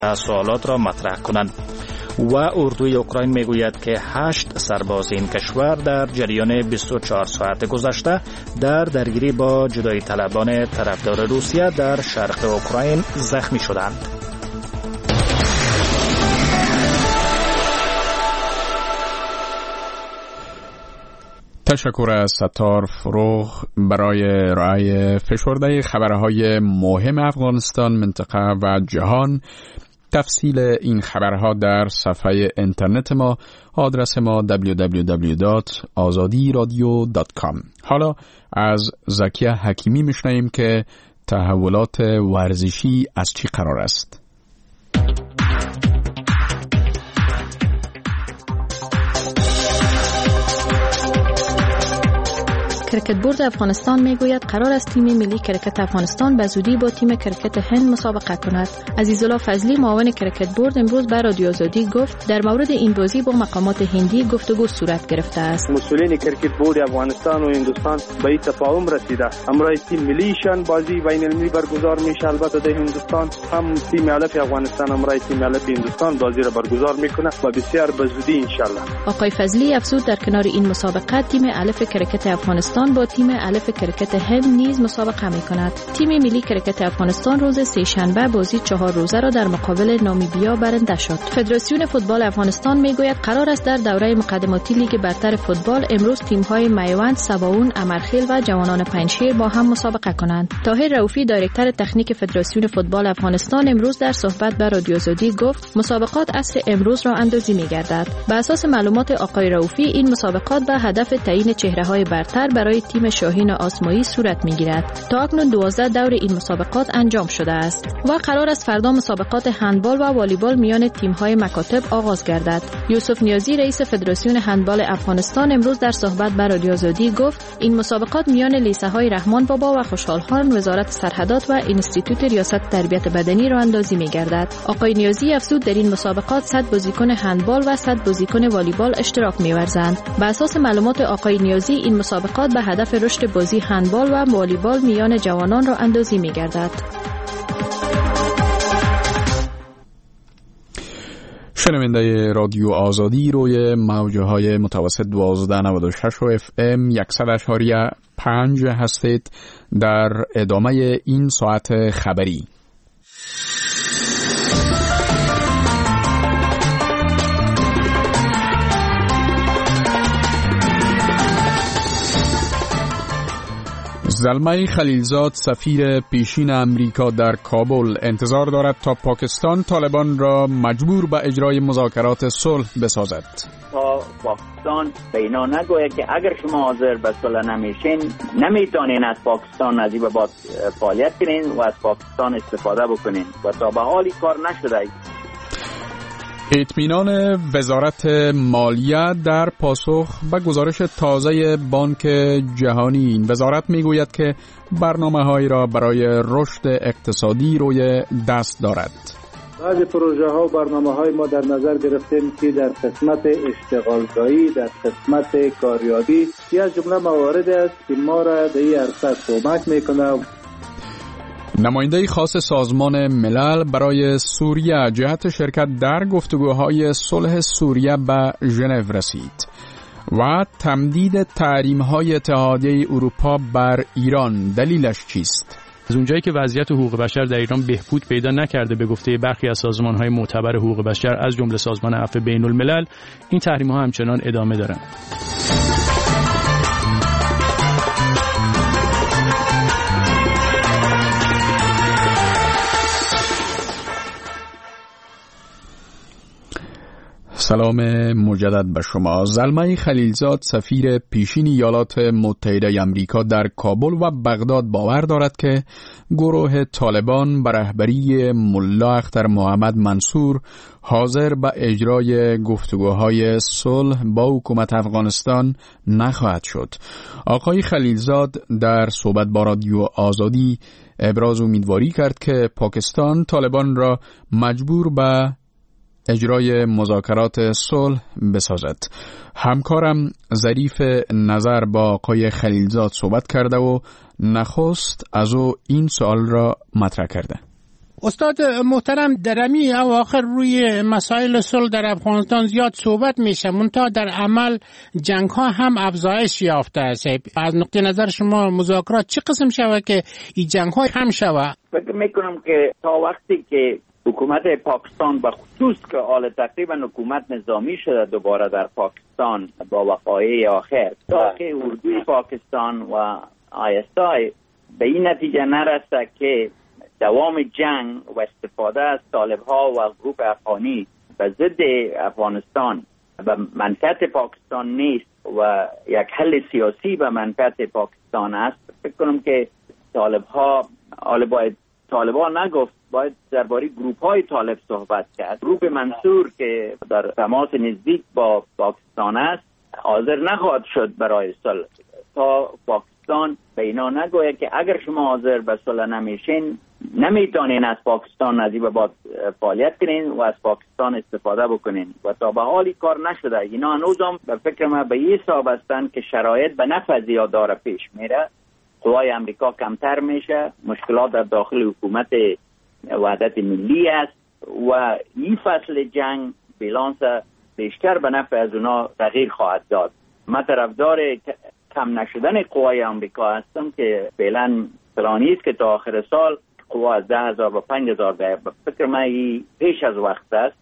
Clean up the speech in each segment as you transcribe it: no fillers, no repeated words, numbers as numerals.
سوالات را مطرح کنند. و اردوی اوکراین میگوید که 8 سرباز این کشور در جریان 24 ساعت گذشته در درگیری با جدایی طلبان طرفدار روسیه در شرق اوکراین زخمی شدند. تشکر از ستار فروغ برای ارائه فشرده خبرهای مهم افغانستان، منطقه و جهان. تفصیل این خبرها در صفحه اینترنت ما، آدرس ما www.azadiradio.com. حالا از زکیه حکیمی میشنویم که تحولات ورزشی از چی قرار است. کرکت بورد افغانستان میگوید قرار است تیم ملی کرکت افغانستان به زودی با تیم کرکت هند مسابقه کند. عزیزالله فضلی معاون کرکت بورد امروز به رادیو آزادی گفت در مورد این بازی با مقامات هندی گفتگو صورت گرفته است. مسئولین کرکت بورد افغانستان و هندوستان به این تفاهم رسیده. امروز تیم ملیشان بازی بین المللی برگزار میشه. البته در هندوستان هم تیم علف افغانستان امروز تیم علف هندوستان بازی را برگزار میکنه و بسیار به زودی ان شاء الله. آقای فضلی افزود در کنار این مسابقه تیم علف کرکت افغانستان با تیم الف کرکت هند نیز مسابقه می‌کند. تیم ملی کرکت افغانستان روز سه‌شنبه بازی 4 روزه را در مقابل نامیبیا برنده شد. فدراسیون فوتبال افغانستان میگوید قرار است در دوره مقدماتی لیگ برتر فوتبال امروز تیم‌های میوند، سباون، امرخیل و جوانان پنجشیر با هم مسابقه کنند. طاهر رؤوفی دایرکتور تکنیک فدراسیون فوتبال افغانستان امروز در صحبت با رادیو آزادی گفت مسابقات عصر امروز را اندازی می‌گردد. بر اساس معلومات آقای رؤوفی این مسابقات به هدف تعیین چهره‌های برتر برای تیم شاهین آسمایی صورت می‌گیرد. تا اکنون 12 دور این مسابقات انجام شده است و قرار است فردا مسابقات هندبال و والیبال میان تیم‌های مکاتب آغاز گردد. یوسف نیازی رئیس فدراسیون هندبال افغانستان امروز در صحبت با رادیو آزادی گفت این مسابقات میان لیسه‌های رحمان بابا و خوشحال خان، وزارت سرحدات و انستیتوت ریاست تربیت بدنی را اندازی می‌گردد. آقای نیازی افزود در این مسابقات 100 بازیکن هندبال و 100 بازیکن والیبال اشتراک می‌ورزند. بر اساس معلومات آقای نیازی این مسابقات به هدف رشد بازی هندبال و والیبال میان جوانان را اندازی می‌گردد. شنونده رادیو آزادی روی موج‌های متوسط 1296 و FM 100.5 هستید در ادامه این ساعت خبری. زلمه خلیلزاد سفیر پیشین امریکا در کابل انتظار دارد تا پاکستان طالبان را مجبور به اجرای مذاکرات صلح بسازد. تا پاکستان به اینا نگوید که اگر شما حاضر به صلح نمیشین نمیتونین از پاکستان نزدیک به فعالیت کنین و از پاکستان استفاده بکنین و تا به حالی کار نشده. اطمینان وزارت مالیه در پاسخ به گزارش تازه بانک جهانی. این وزارت میگوید که برنامه‌هایی را برای رشد اقتصادی روی دست دارد. بعضی پروژه ها و برنامه های ما در نظر گرفتیم که در قسمت اشتغالزایی، در قسمت کاریابی یا از جمله موارد است که ما را در این عرصه کمک میکنه. نماینده خاص سازمان ملل برای سوریه جهت شرکت در گفتگوهای صلح سوریه به ژنو رسید و تمدید تحریم‌های اتحادیه اروپا بر ایران دلیلش چیست؟ از اونجایی که وضعیت حقوق بشر در ایران بهبود پیدا نکرده به گفته برخی از سازمان‌های معتبر حقوق بشر از جمله سازمان عفو بین‌الملل، این تحریم‌ها همچنان ادامه دارند. سلام مجدد به شما. زلمه خلیلزاد سفیر پیشین ایالات متحده آمریکا در کابل و بغداد باور دارد که گروه طالبان به رهبری ملا اختر محمد منصور حاضر به اجرای گفتگوهای صلح با حکومت افغانستان نخواهد شد. آقای خلیلزاد در صحبت با رادیو آزادی ابراز امیدواری کرد که پاکستان طالبان را مجبور به اجرای مذاکرات صلح بسازد. همکارم ظریف نظر با آقای خلیلزاد صحبت کرده و نخست از او این سوال را مطرح کرده. استاد محترم، درمی اواخر روی مسائل صلح در افغانستان زیاد صحبت میشه، منتها در عمل جنگ ها هم افزایش یافته است. از نقطه نظر شما مذاکرات چه قسم شود که این جنگ ها کم شود؟ فکر میکنم که تا وقتی که حکومت پاکستان به خصوص که حال تقریبا حکومت نظامی شده دوباره در پاکستان با وقایع آخر، تا که اردوی پاکستان و ISI به این نتیجه نرسه که دوام جنگ و استفاده از طالب‌ها و گروه افغانی به ضد افغانستان به منفعت پاکستان نیست و یک حل سیاسی به منفعت پاکستان است، فکر کنم که طالبان نگفت، باید درباره گروه‌های طالب صحبت کرد. گروه منصور که در تماس نزدیک با پاکستان است حاضر نخواهد شد برای صلح تا پاکستان به اینا نگوید که اگر شما حاضر به صلح نمیشین نمیتونین از پاکستان نزدیک به فعالیت کنین و از پاکستان استفاده بکنین و تا به حالی کار نشده. اینا هنوزم به فکر من به این حساب هستن که شرایط به نفع زیاد داره پیش میره، قوای امریکا کمتر میشه، مشکلات در داخل حکومت وحدت ملی است و این فصل جنگ بیلانس بیشتر به نفع از اونا تغییر خواهد داد. من طرفدار کم نشدن قوای امریکا هستم که فعلا پلانی است که تا آخر سال قوا از 10,000 به 5,000 به فکر من پیش از وقت است.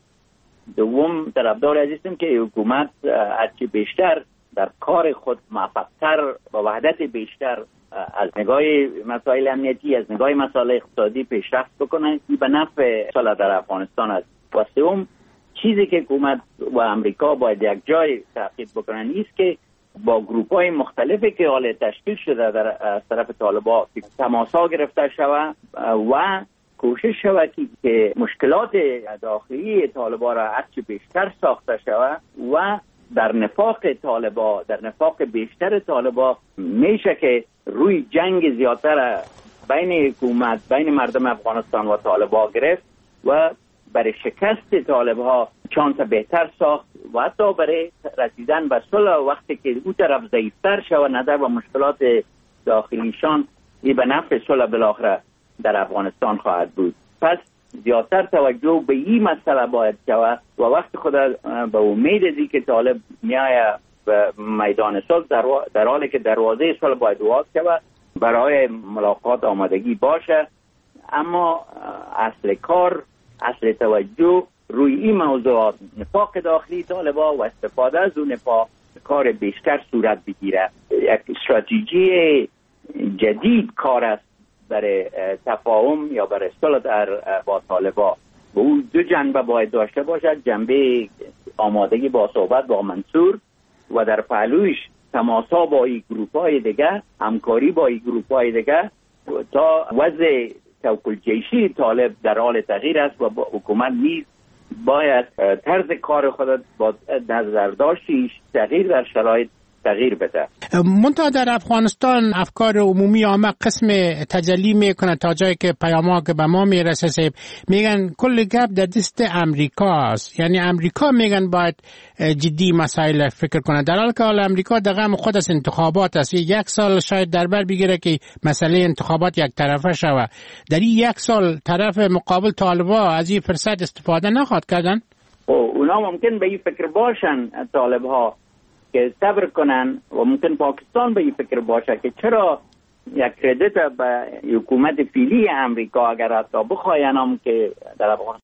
دوم طرفدار هستم که حکومت هرچی بیشتر در کار خود موفق‌تر و وحدت بیشتر از نگاه مسائل امنیتی، از نگاه مسائل اقتصادی پیشرفت بکنن که به نفع صلح در افغانستان است. و سوم چیزی که حکومت و امریکا باید یک جای تحقیق بکنن است که با گروه‌های مختلفی که حال تشکیل شده از طرف طالبان تماس‌ها گرفته شود و کوشش شود که مشکلات داخلی طالبان را هرچی بیشتر ساخته شود و در نفاق طالبان، در نفاق بیشتر طالبان میشه که روی جنگ زیادتر بین حکومت، بین مردم افغانستان و طالبان گرفت و برای شکست طالبان چانس بهتر ساخت و حتی برای رسیدن به صلح وقتی که اون طرف ضعیفتر شود نظر به مشکلات داخلیشان، این به نفع صلح بالاخره در افغانستان خواهد بود. پس زیادتر توجه به این مسئله باید شود و وقت خود به امید ازی که طالب میایه به میدان صلح در حالی که دروازه صلح باید واز شود برای ملاقات آمادگی باشه، اما اصل کار، اصل توجه روی این موضوعات نفاق داخلی طالبان و استفاده از اون نفاق کار بیشتر صورت بگیره. یک استراتژی جدید کار است برای تفاهم یا برای صلح با طالبان. و اون دو جنبه باید داشته باشد، جنبه آمادگی با صحبت با منصور و در پهلوش تماسا با این گروه‌های دیگه، همکاری با این گروه‌های دیگه تا وضع توکل جیشی طالب در حال تغییر است و حکومت نیز باید طرز کار خود با نظر داشتیش تغییر در شرایط تغییر بده. منتها در افغانستان افکار عمومی عامه قسم تجلی میکنه تا جایی که پیام‌ها که به ما میرسه میگن کل گپ در دست امریکا است، یعنی امریکا میگن باید جدی مسائل فکر کنه، در حالی که حال امریکا در غم خود از انتخابات است. یک سال شاید در بر بگیره که مسئله انتخابات یک طرفه شود، در این یک سال طرف مقابل طالبان از این فرصت استفاده نخواهد کردن. اونا ممکن به این فکر باشن طالب‌ها که صبر کنن و ممکن پاکستان به این فکر باشه که چرا یک کردیت به حکومت فعلی امریکا اگر حتی بخواین هم که در افغانستان